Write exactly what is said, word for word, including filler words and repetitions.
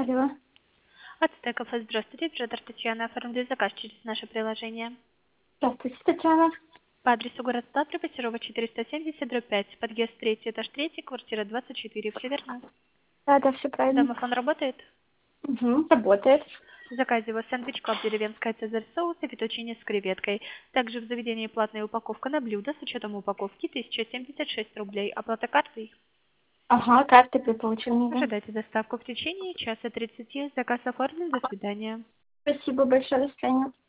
Алло. Ацтека Кафе, здравствуйте. Оператор Татьяна. Оформляю заказ через наше приложение. Здравствуйте, Татьяна. По адресу город Ставрополь, Перова четыреста семьдесят, дробь пять. Подъезд третий, этаж третий, квартира двадцать четыре. Все верно? Да, да, все правильно. Домофон работает? Угу, работает. В заказе у вас сэндвич клаб деревенская цезарь соус и фетучини с креветкой. Также в заведении платная упаковка на блюдо с учетом упаковки тысяча семьдесят шесть рублей. Оплата картой. Ага, карты при получении. Ожидайте доставку в течение часа тридцати. Заказ оформлен. До свидания. Спасибо большое, до свидания.